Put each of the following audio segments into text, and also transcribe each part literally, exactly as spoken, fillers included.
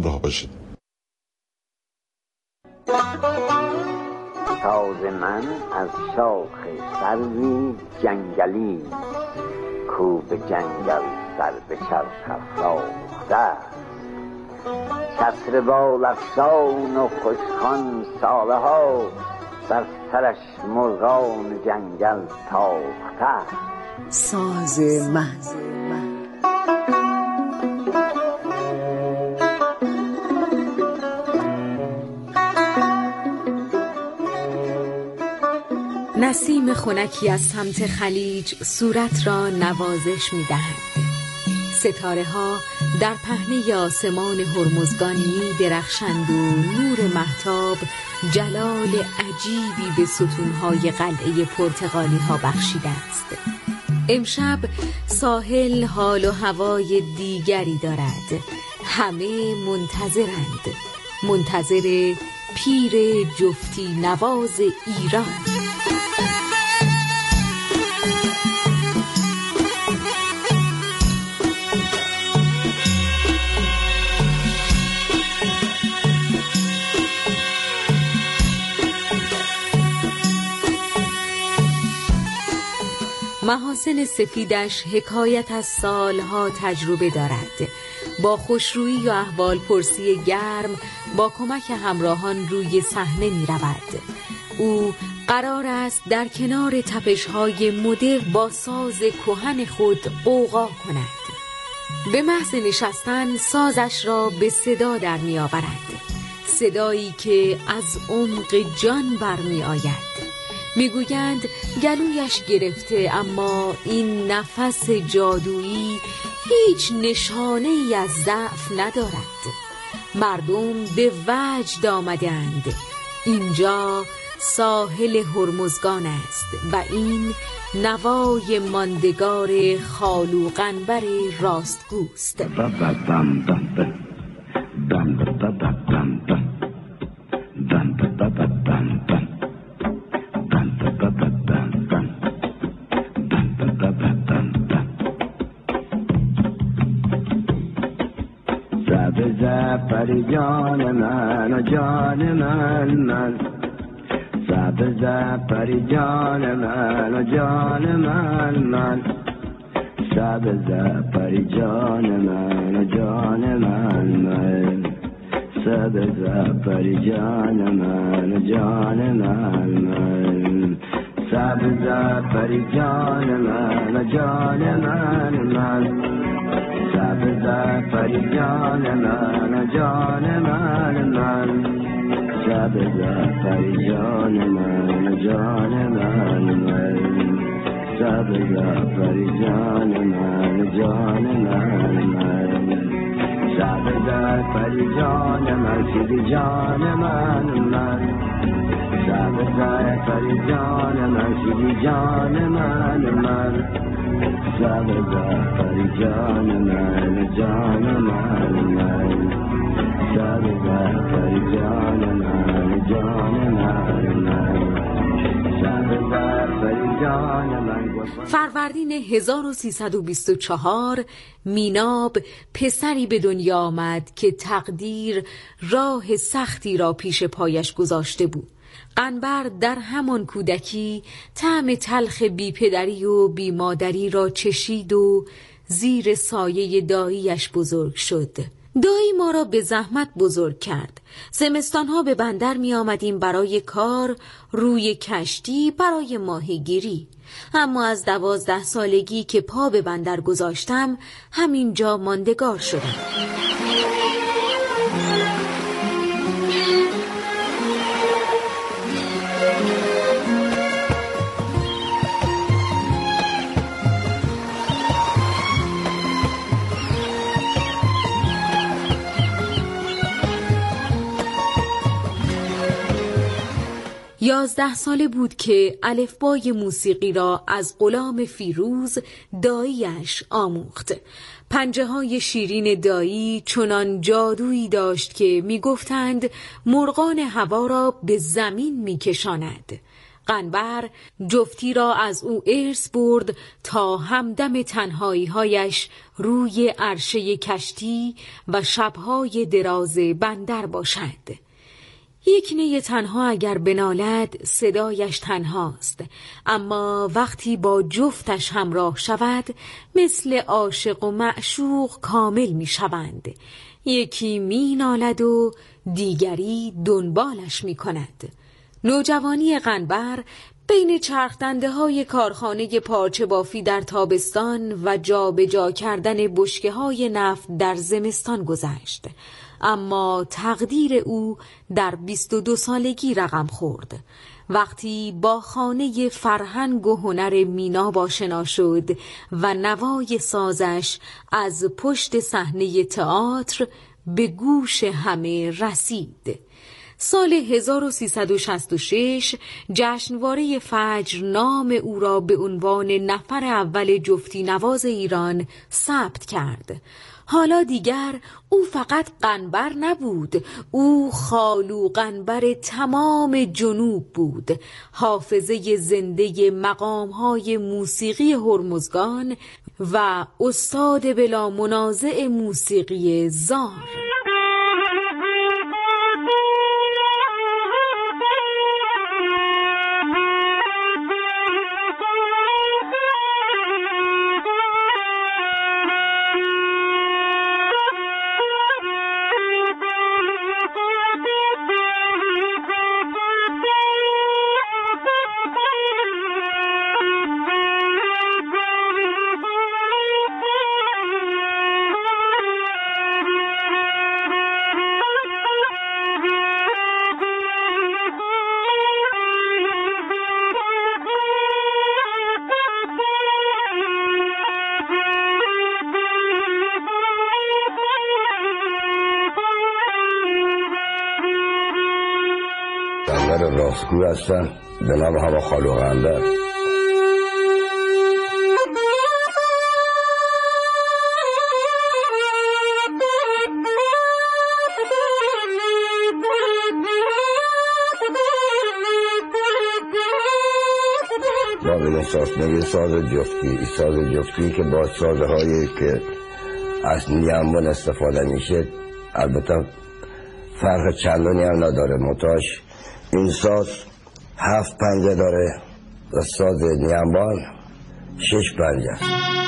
همراه باشید. ساز من از شاخ سروی جنگلی، کو به جنگل سر به چرخ افراخته است. چتر بال افسان و خوشخوان ساله ها، بر سرش مرغان جنگل تاخته است. ساز من. نسیم خنکی از سمت خلیج صورت را نوازش می دهند. ستاره ها در پهنه آسمان هرمزگان می درخشند و نور مهتاب جلال عجیبی به ستونهای قلعه پرتغالی ها بخشیده است. امشب ساحل حال و هوای دیگری دارد. همه منتظرند، منتظر پیر جفتی نواز ایران. محاسن سفیدش حکایت از سالها تجربه دارد. با خوشرویی و احوال پرسی گرم با کمک همراهان روی صحنه می رود. او قرار است در کنار تپش‌های مدرن با ساز کهن خود غوغا کند. به محض نشستن سازش را به صدا در می آورد، صدایی که از عمق جان برمی آید. میگویند گلویش گرفته، اما این نفس جادویی هیچ نشانه ای از ضعف ندارد. مردم به وجد آمدند. اینجا ساحل هرمزگان است و این نوای ماندگار خالو قنبر راستگوست. پری جان من و جان من من، سبز پری جان من و جان من من، سبز پری جان من و جان من من، سبز پری جان من و جان من من، سبز پری جان من و جان من من، سبز پری جان من و جان من من، سبز پری جان من و جان من من، سبز پری جان من و جان من من، سبز پری جان من شدی جان من من، سبز پری جان من شدی جان من من، سبز پری جان من جان من من، سبز پری جان من جان من من، سبز پری جان من. فروردین هزار و سیصد و بیست و چهار میناب پسری به دنیا آمد که تقدیر راه سختی را پیش پایش گذاشته بود. قنبر در همان کودکی طعم تلخ بی پدری و بی مادری را چشید و زیر سایه داییش بزرگ شد. دایی ما را به زحمت بزرگ کرد. زمستانها به بندر می آمدیم برای کار روی کشتی برای ماهیگیری. اما از دوازده سالگی که پا به بندر گذاشتم همینجا ماندگار شدم. یازده ساله بود که الفبای موسیقی را از غلام فیروز داییش آموخت. پنجه های شیرین دایی چنان جادویی داشت که می گفتند مرغان هوا را به زمین می کشاند. قنبر جفتی را از او ارث برد تا همدم تنهایی‌هایش روی عرشه کشتی و شب‌های دراز بندر باشد. یک نی تنها اگر بنالد صدایش تنهاست، اما وقتی با جفتش همراه شود مثل عاشق و معشوق کامل می شوند. یکی می نالد و دیگری دنبالش می کند. نوجوانی قنبر بین چرخدنده های کارخانه پارچه بافی در تابستان و جا به جا کردن بشکه های نفت در زمستان گذشت، اما تقدیر او در بیست و دو سالگی رقم خورد. وقتی با خانه فرهنگ و هنر مینا آشنا شد و نوای سازش از پشت صحنه تئاتر به گوش همه رسید. سال هزار و سیصد و شصت و شش جشنواره فجر نام او را به عنوان نفر اول جفتی نواز ایران ثبت کرد. حالا دیگر او فقط قنبر نبود، او خالو قنبر تمام جنوب بود، حافظه زنده مقام‌های موسیقی هرمزگان و استاد بلا منازع موسیقی زار. راستگو هستم به نام هوا خالو قنبر. ما به ساز میگه ساز جفتی، ساز جفتی که با سازهایی که از نیامون استفاده میشه، البته فرق چندانی هم نداره، متاش این ساز هفت پنجه داره و ساز نیامبان شش پنجه است.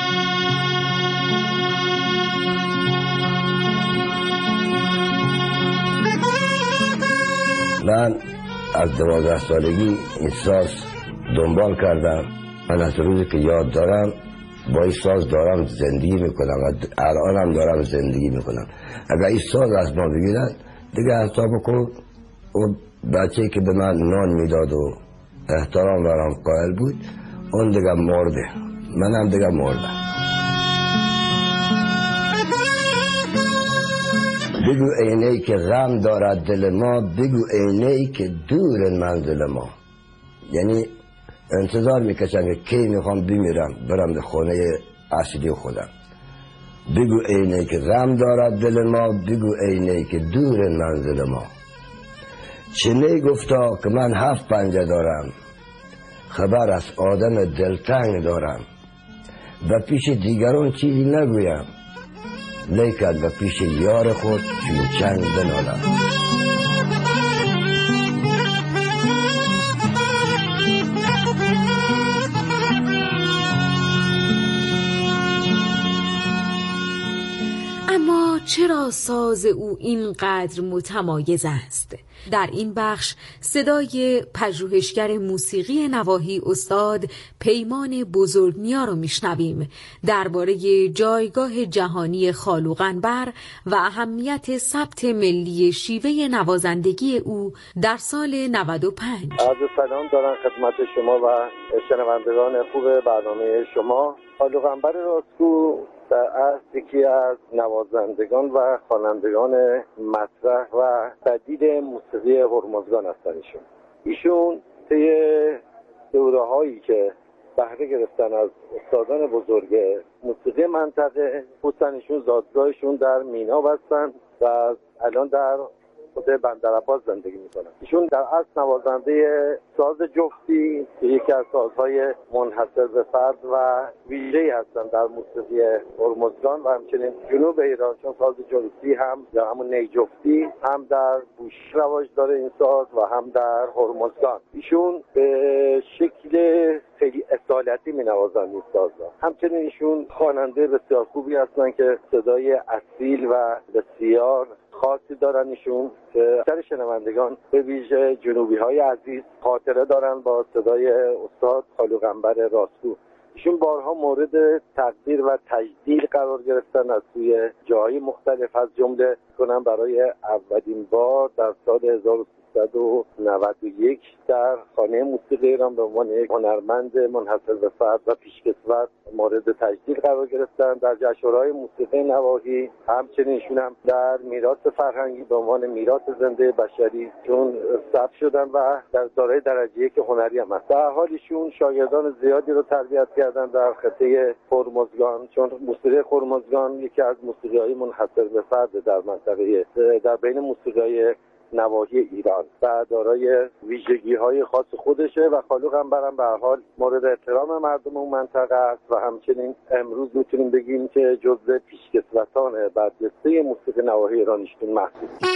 من از دوازده سالگی این ساز دنبال کردم. من از روزی که یاد دارم با این ساز دارم زندگی میکنم و الان هم دارم زندگی میکنم. اگر این ساز از ما بگیرن دیگه حساب کن اون بچه‌ای که به من نان میداد و احترام برام قائل بود اون دیگه مرده، منم دیگه مردم. بگو عینه‌ای که غم دارد دل ما، بگو عینه‌ای که دور منزل ما. یعنی انتظار میکشم که کی میخوام بمیرم برم به خونه اصلی خودم. بگو عینه‌ای که غم دارد دل ما، بگو عینه‌ای که دور منزل ما. چنین گفتا که من هفت پنجه دارم، خبر از آدم دلتنگ دارم، و پیش دیگران چیزی نگویم، لیکن و پیش یار خود چون چنگ بنالم. اما چرا ساز او اینقدر متمایز است؟ در این بخش صدای پژوهشگر موسیقی نواحی استاد پیمان بزرگنیا رو میشنویم درباره جایگاه جهانی خالو قنبر و اهمیت ثبت ملی شیوه نوازندگی او در سال نود و پنج. عرض سلام دارم خدمت شما و شنوندگان خوب برنامه شما. خالو قنبر راستگو در اصل یکی از نوازندگان و خوانندگان مطرح و جدید موسیقی هرمزگان هستن. ایشون ایشون طی دوره‌هایی که بهره گرفتن از استادان بزرگ موسیقی منطقه بودن، ایشون زادگاهشون در مینا بستن و الان در خود بندرعباس زندگی میکنن. ایشون در اصل نوازنده ساز جفتی که یکی از سازهای منحصر به فرد و ویژه‌ای هستند در موسیقی هرمزگان و همچنین جنوب ایران، چون ساز جفتی هم یا همون نی جفتی هم در بوشهر رواج داره این ساز و هم در هرمزگان. ایشون به شکل خیلی اصالتی می نوازن این سازها. همچنین ایشون خواننده بسیار خوبی هستن که صدای اصیل و بسیار خاصی دارن. ایشون که اکثر شنوندگان به ویژه جنوبی های عزیز خاطره دارن با صدای استاد خالو قنبر راستگو. ایشون بارها مورد تقدیر و تجلیل قرار گرفتن از سوی جاهای مختلف، از جمله کنم برای اولین بار در سال هزار و سیصد و نود و یک در خانه موسیقی ایران به عنوان یک هنرمند منحصر به فرد و پیشکسوت مورد تجلیل قرار گرفتن. در جشنواره‌های موسیقی نواحی همچنین ایشون هم در میراث فرهنگی به عنوان میراث زنده بشری چون ثبت شدن و در دارای درجه یک هنری هم هست. در حال ایشون شاگردان زیادی رو تربیت کردن در خطه هرمزگان، چون موسیقی هرمزگان یکی از موسیقی‌های منحصر به فرد در منطقه در بین موسیقی‌های نواحی ایران و دارای ویژگی‌های خاص خودشه و خالو قنبر هم به هر حال مورد احترام مردم اون منطقه است و همچنین امروز میتونیم بگیم که جزو پیشکسوتان برجسته موسیقی نواحی ایران ایشون محسوب است.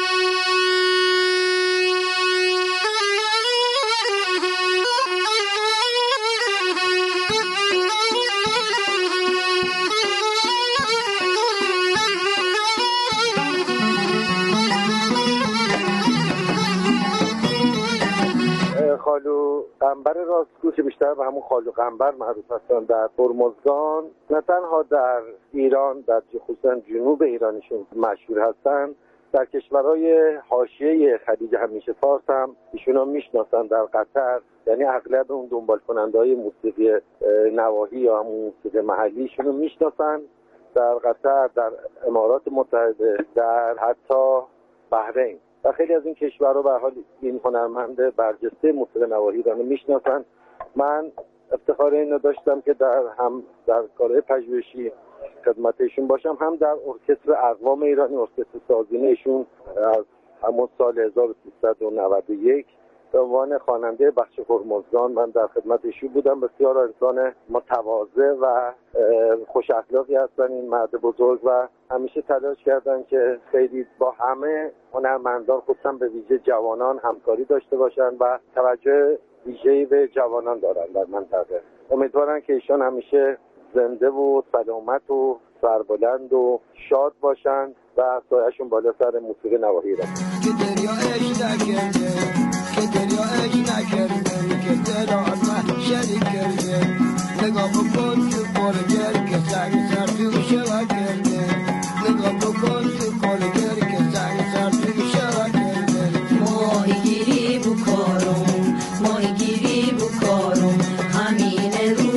خالو قنبر راستگو که بیشتر به همون خالو قنبر معروف هستن در هرمزگان، نه تنها در ایران در خصوصا جنوب ایرانشون مشهور هستن، در کشورهای حاشیه خلیج همیشه فارس هم ایشونا میشناسن. در قطر یعنی اغلب اون دنبال کننده های موسیقی نواحی یا همون موسیقی محلی ایشونو میشناسن. در قطر، در امارات متحده، در حتی بحرین و خیلی از این کشورها به حال این هنرمند برجسته موسیقی نواحی رو میشناسن. من افتخار اینو داشتم که در هم در کارهای پژوهشی خدمت ایشون باشم، هم در ارکستر اقوام ایرانی، ارکستر سازینه ایشون از همون سال هزار و سیصد و نود و یک به عنوان خواننده بخش هرمزگان من در خدمت ایشون بودم. بسیار انسان متواضع و خوش اخلاقی هستن این مرد بزرگ و همیشه تلاش کردن که خیلی با همه هنرمندان خصوصا به ویژه جوانان همکاری داشته باشن و توجه ویژه‌ای به جوانان دارن در منطقه. امیدوارم که ایشان همیشه زنده و سلامت و سربلند و شاد باشند و سایه‌شون بالا سر موسیقی نواحی ایران. که دریا اش نکرده که دریا اش نکرده که دریا محشری کرده نگاه بکن تو پرگر که سنگ سر تو شوا کرده نگاه بکن تو پرگر که سنگ سر تو شوا کرده ماهی گیری بکارم ماهی گیری بکارم همین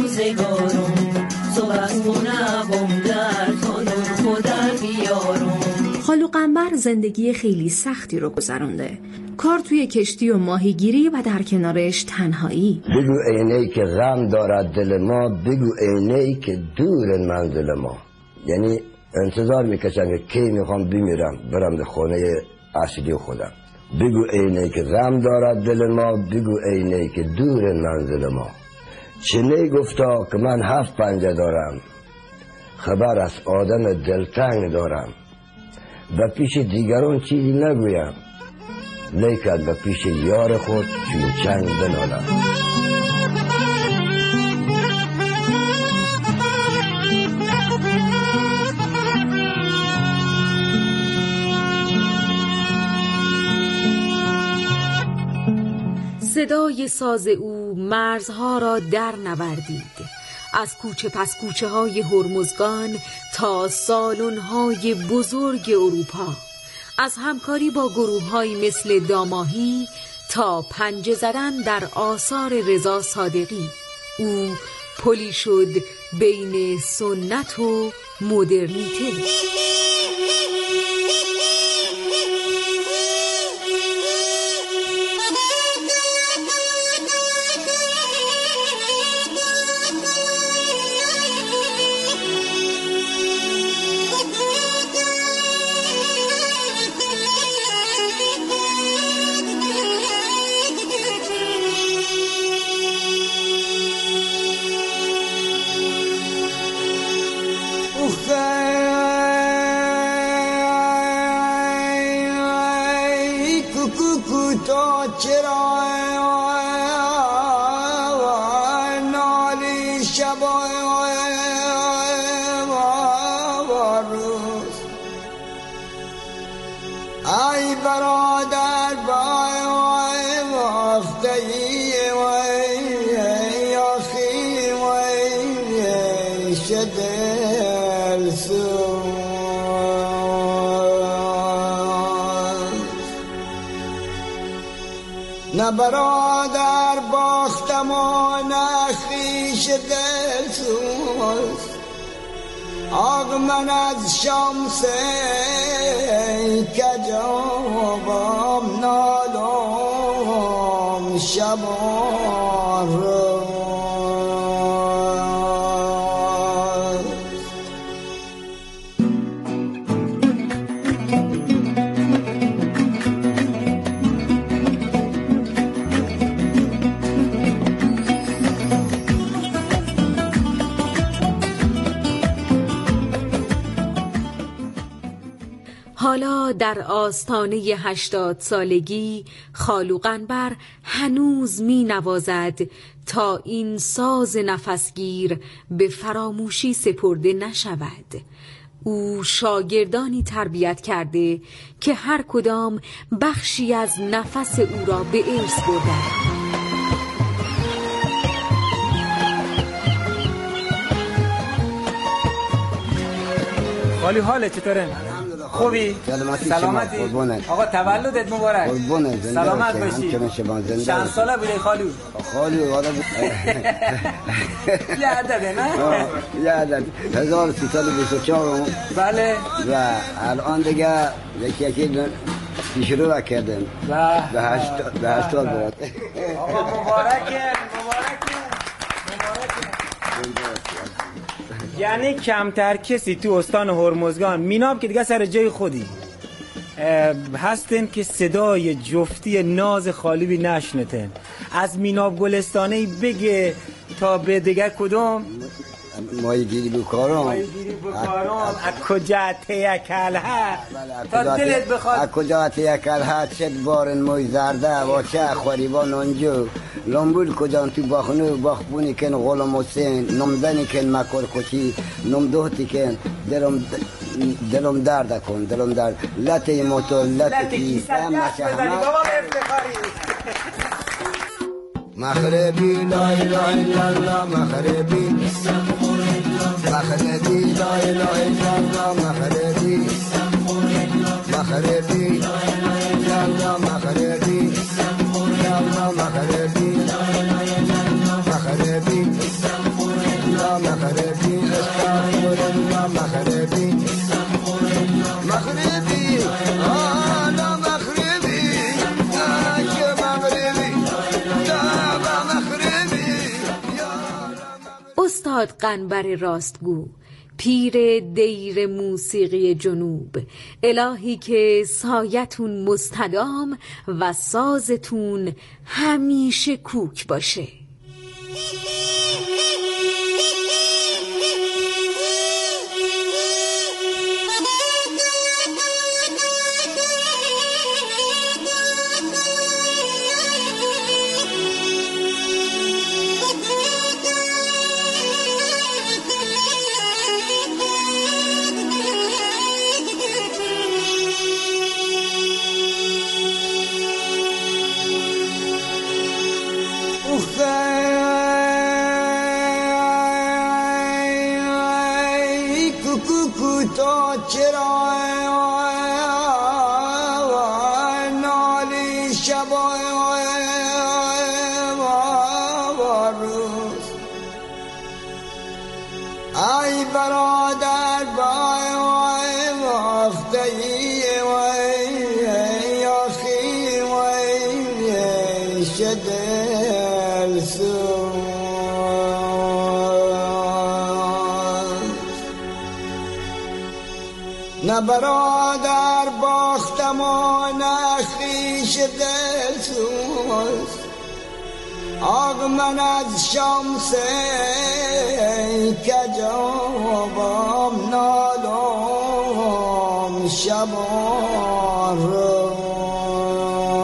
روزگارم صبح منبم در تنور خودر بیارم. خالو قنبر زندگی خیلی سختی رو گذرونده. کار توی کشتی و ماهیگیری و در کنارش تنهایی. بگو اینه‌ای که غم دارد دل ما، بگو اینه‌ای که دور منزل ما. یعنی انتظار میکشم که کی میخوام بمیرم برم به خونه اصلی خودم. بگو اینه‌ای که غم دارد دل ما، بگو اینه‌ای که دور منزل ما. چنین گفتا که من هفت پنجه دارم، خبر از آدم دلتنگ دارم. و پیش دیگران چیزی نگویم، لیکن به پیش یار خود چون چنگ بنالم. صدای ساز او مرزها را در نوردید. از کوچه پس کوچه های هرمزگان تا سالن های بزرگ اروپا، از همکاری با گروه های مثل داماهی تا پنجه زدن در آثار رضا صادقی، او پلی شد بین سنت و مدرنیته. کوکو تا چرا نالی شبا روز ای برادر بای وقتی وی آخی وی شدل سوز نه برادر باختم و نه خویش دل سوز آق من از شمس کجابم نالم شبان روز حالا در آستانه هشتاد سالگی خالو قنبر هنوز می نوازد تا این ساز نفسگیر به فراموشی سپرده نشود. او شاگردانی تربیت کرده که هر کدام بخشی از نفس او را به ارث بردند. خالی حالت چطوره؟ خوبی؟ سلامتی؟ آقا تولدت مبارک. سلامت باشی. چند ساله بودی خالو؟ خالو آدم یه عدده نه؟ یه عدد هزار و سیصد و بیست و چهار. بله. و الان دیگه یکی یکی پیشرو کردم به هشتاد برات. آقا مبارکه مبارکه یعنی کمتر کسی تو استان هرمزگان میناب که دیگه سر جای خودی هستن که صدای جفتی ناز خالیبی نشنتن. از میناب گلستانه بگه تا به دیگه کدوم مایی گیری بکارم مایی گیری بکارم از کجا تیکل ها تا دلت بخواد از کجا تیکل ها چه بارن موی زرده و چه خوریبا نانجو لنبول کجان تو باخنو باخبونی کن غلام حسین نمدنی کن مکار کچی نمدوهتی کن دلم دلم درد کن دلم درد لطه موتور لطه کیسه همه بابا به افتخاری مغربی لا اله الا الله مغربی مغربی لا اله الا الله مغربی مغربی لا اله الا الله مغربی یا الله مغربی مغربی لا مغربی استغفر الله مغربی مغربی آلا مغربی استاد قنبر راستگو، پیر دیر موسیقی جنوب، الهی که سایتون مستدام و سازتون همیشه کوک باشه. ای برادر بای وقتی وی آخی وی شدل سوز نه برادر باختم و نه خویش دل سوز آق من از شمس کجابم نالم شبان روز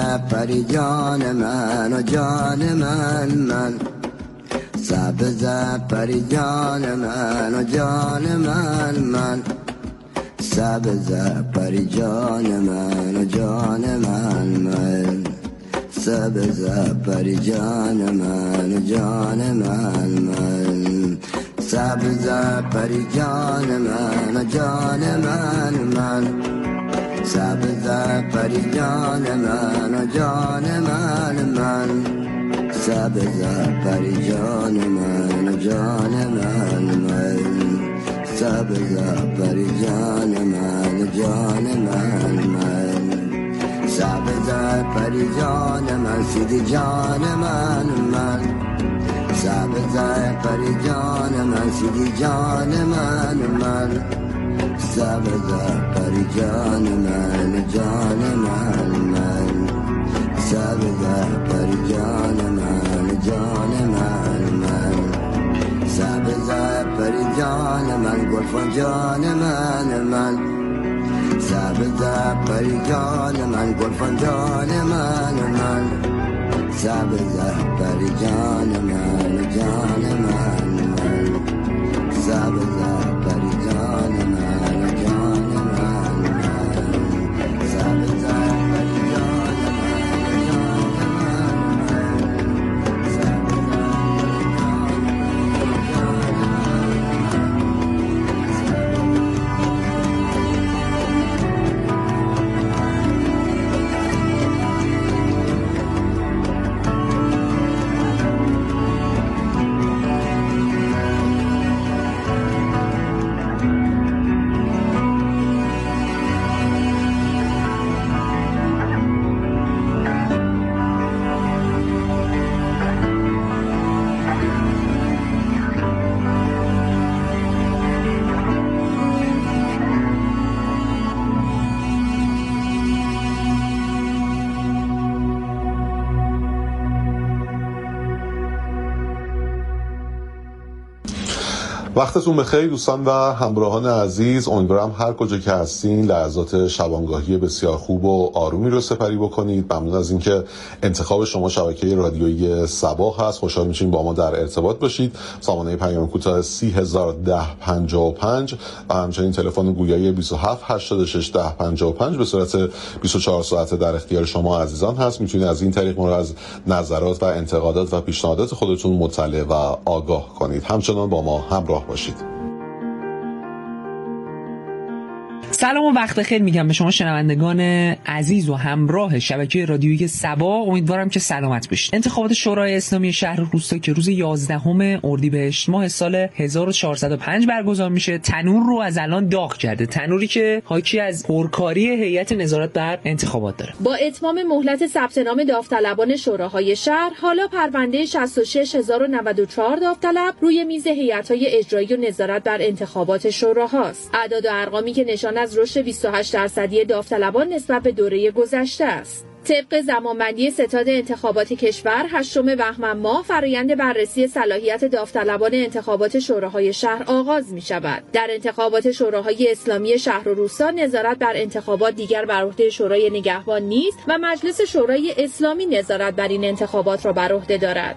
پری جان من و جان من من سبز پری جان من و جان من من سبز پری جان من و جان من من سبز پری جان من و جان من من سبز پری جان من و جان من من سبز پری جان من و جان من من سبز پری جان من و جان من من سبز پری جان من و جان من من سبز پری جان من سیدی جان من من سبز پری جان من سیدی جان من من سبز پری جان من جان من من سبز پری جان من جان من من سبز پری جان من گلفان جان من من سبز پری جان من گلفان جان من من سبز پری جان من جان من من سبز پری جان من جان من من سبز پری جان وقتتون بخیر دوستان و همراهان عزیز. امیدوارم هر کجا که هستین لحظات شبانگاهی بسیار خوب و آرومی رو سپری بکنید. ممنون از اینکه انتخاب شما شبکه رادیویی صبا هست. خوشحال میشیم با ما در ارتباط باشید. سامانه پیام کوتاه سی هزار و ده پنجاه و پنج و همچنین تلفن گویایی بیست و هفت هشتاد و شش ده پنجاه و پنج به صورت بیست و چهار ساعته در اختیار شما عزیزان هست. میتونید از این طریق ما رو از نظرات و انتقادات و پیشنهادات خودتون مطلع و آگاه کنید. همچنان با ما همراه باشید. سلام و وقت بخیر میگم به شما شنوندگان عزیز و همراه شبکه رادیویی صبا. امیدوارم که سلامت باشید. انتخابات شورای اسلامی شهر روستا که روز یازدهم اردیبهشت ماه سال هزار و چهارصد و پنج برگزار میشه، تنور رو از الان داغ کرده. تنوری که حاکی از پرکاری هیئت نظارت بر انتخابات داره. با اتمام مهلت ثبت نام داوطلبان شوراهای شهر، حالا پرونده شصت و شش هزار و نود و چهار داوطلب روی میز هیئت‌های اجرایی و نظارت بر انتخابات شوراهاست. اعداد و ارقامی که نشان از رشد بیست و هشت درصدی داوطلبان نسبت به دوره گذشته است. طبق زمانبندی ستاد انتخابات کشور، هشتم بهمن ماه فرآیند بررسی صلاحیت داوطلبان انتخابات شوراهای شهر آغاز می شود. در انتخابات شوراهای اسلامی شهر و روستا، نظارت بر انتخابات دیگر بر عهده شورای نگهبان نیست و مجلس شورای اسلامی نظارت بر این انتخابات را بر عهده دارد.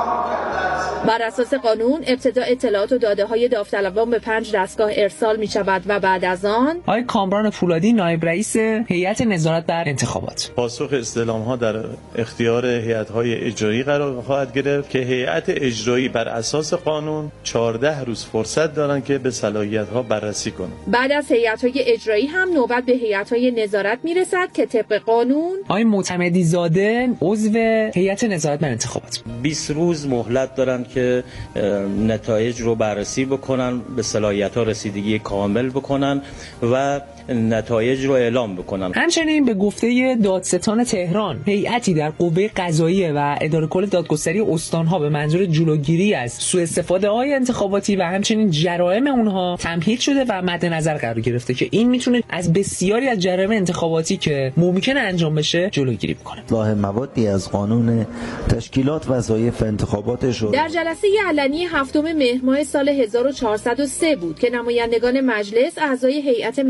بر اساس قانون، ابتدا اطلاعات و داده های داوطلبان به پنج دستگاه ارسال می شود و بعد از آن آقای کامران فولادی، نایب رئیس هیئت نظارت بر انتخابات، پاسخ استعلام ها در اختیار هیئت های اجرایی قرار خواهد گرفت که هیئت اجرایی بر اساس قانون چهارده روز فرصت دارند که به صلاحیت ها بررسی کنند. بعد از هیئت های اجرایی هم نوبت به هیئت های نظارت میرسد که طبق قانون آقای معتمدی زاده، عضو هیئت نظارت بر انتخابات، بیست روز مهلت دارند که نتایج رو بررسی بکنن، به صلاحیت ها رسیدگی کامل بکنن و نتایج رو اعلام بکنن. همچنین به گفته دادستان تهران، هیئتی در قوه قضاییه و اداره کل دادگستری استان‌ها به منظور جلوگیری از سوء استفاده های انتخاباتی و همچنین جرائم اونها تمهید شده و مد نظر قرار گرفته که این میتونه از بسیاری از جرائم انتخاباتی که ممکنه انجام بشه جلوگیری بکنه. اصلاح موادی از قانون تشکیلات وظایف انتخابات شورا در جلسه علنی هفتم مهر ماه سال هزار و چهارصد و سه بود که نمایندگان مجلس، اعضای هیئت مرکزی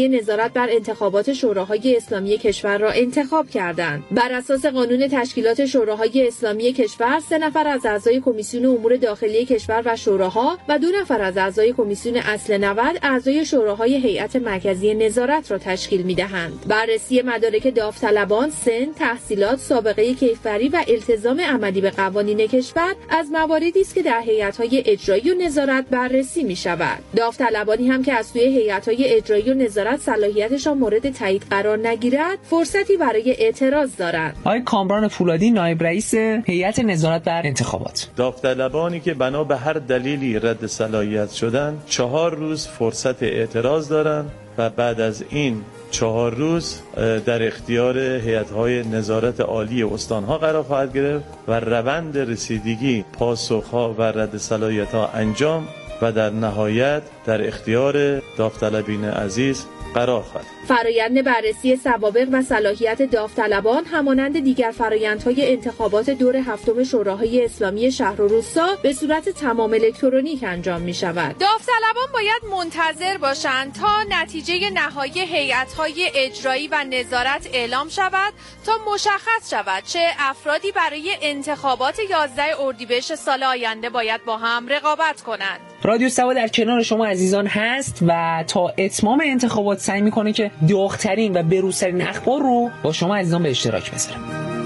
مرکزی نظارت بر انتخابات شوراهای اسلامی کشور را انتخاب کردند. بر اساس قانون تشکیلات شوراهای اسلامی کشور، سه نفر از اعضای کمیسیون امور داخلی کشور و شوراها و دو نفر از اعضای کمیسیون اصل نود اعضای شوراهای هیئت مرکزی نظارت را تشکیل می‌دهند. بررسی مدارک داوطلبان، سن، تحصیلات، سابقه کیفری و التزام عملی به قوانین کشور از مواردی است که در هیئت‌های اجرایی و نظارت بررسی می‌شود. داوطلبانی هم که از سوی هیئت‌های اجرایی و نظارت صلاحیتشان مورد تایید قرار نگیرد، فرصتی برای اعتراض دارند. آقای کامران فولادی، نایب رئیس هیئت نظارت بر انتخابات: داوطلبانی که بنا به هر دلیلی رد صلاحیت شدن چهار روز فرصت اعتراض دارند و بعد از این چهار روز در اختیار هیئت‌های نظارت عالی استان‌ها قرار خواهد گرفت و روند رسیدگی پاسخ‌ها و رد صلاحیت‌ها انجام و در نهایت در اختیار داوطلبین عزیز قرار خواهد. فرایند بررسی سوابق و صلاحیت داوطلبان همانند دیگر فرایندهای انتخابات دور هفتم شوراهای اسلامی شهر و روستا به صورت تمام الکترونیک انجام می شود. داوطلبان باید منتظر باشند تا نتیجه نهایی هیئت‌های اجرایی و نظارت اعلام شود تا مشخص شود چه افرادی برای انتخابات یازده اردیبهشت سال آینده باید با هم رقابت کنند. رادیو سبا در کنار شما عزیزان هست و تا اتمام انتخابات سعی میکنه که داغ‌ترین و بروزترین اخبار رو با شما عزیزان به اشتراک بذاره.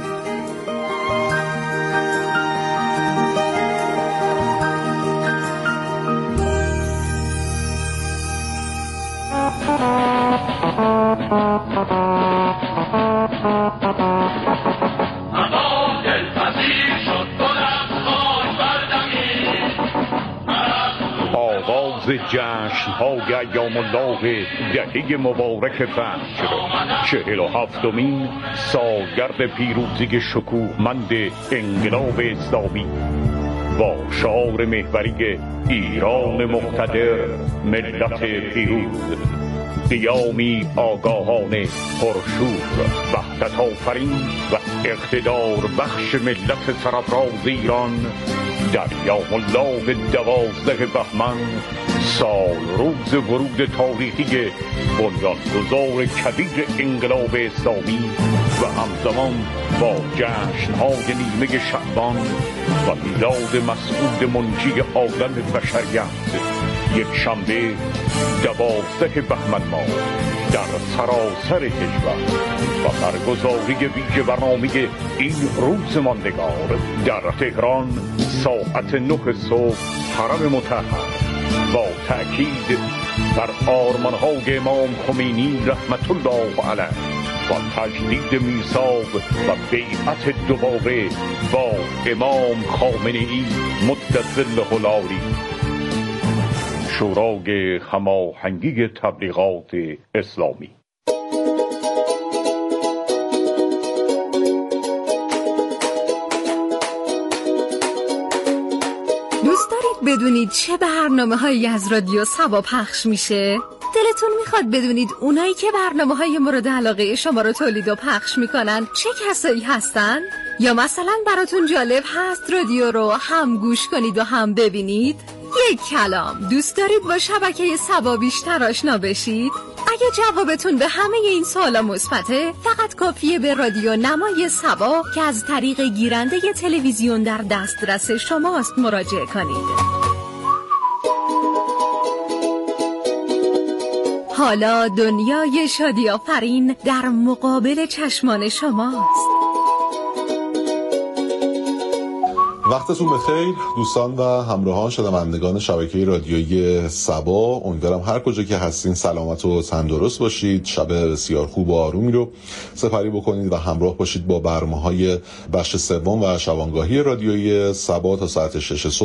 جشن‌های ایام الله دهه مبارک فجر، چهل و هفتمین سالگرد پیروزی شکوهمند انقلاب اسلامی با شعار محوری ایران مقتدر، ملت پیروز، قیامی آگاهانه پرشور، وحدت آفرین و اقتدار بخش ملت سرفراز ایران در یوم الله دوازده بهمن، سال روز ورود تاریخی بنیانگذار کبیر انقلاب اسلامی و همزمان با جشن‌های نیمه شعبان و میلاد مسعود منجی عالم بشریت، یک شنبه دوازده بهمن ماه در سراسر کشور و برگزاری ویژه برنامه این روز ماندگار در تهران ساعت نه صبح حرم مطهر با تأکید بر آرمان‌های امام خمینی رحمت الله علیه و تجدید میثاق و بیعت دوباره با امام خامنه‌ای مد ظله العالی، شورای هماهنگی تبلیغات اسلامی. دوست دارید بدونید چه برنامه‌هایی از رادیو سبا پخش میشه؟ دلتون میخواد بدونید اونایی که برنامه‌های مورد علاقه شما رو تولید و پخش میکنن چه کسایی هستن؟ یا مثلا براتون جالب هست رادیو رو هم گوش کنید و هم ببینید؟ یک کلام، دوست دارید با شبکه سبا بیشتر آشنا بشید؟ اگه جوابتون به همه این سوالا مثبته، فقط کافیه به رادیو نمای سبا که از طریق گیرنده تلویزیون در دسترس شماست مراجعه کنید. حالا دنیای شادی آفرین در مقابل چشمان شماست. وقتتون بخیر دوستان و همراهان شنوندگان شبکه رادیویی سبا، امیدوارم هر کجا که هستین سلامت و تندرست باشید، شب بسیار خوب و آرومی رو سپری بکنید و همراه باشید با برنامه‌های بخش سوم و شبانگاهی رادیویی سبا تا ساعت شش صبح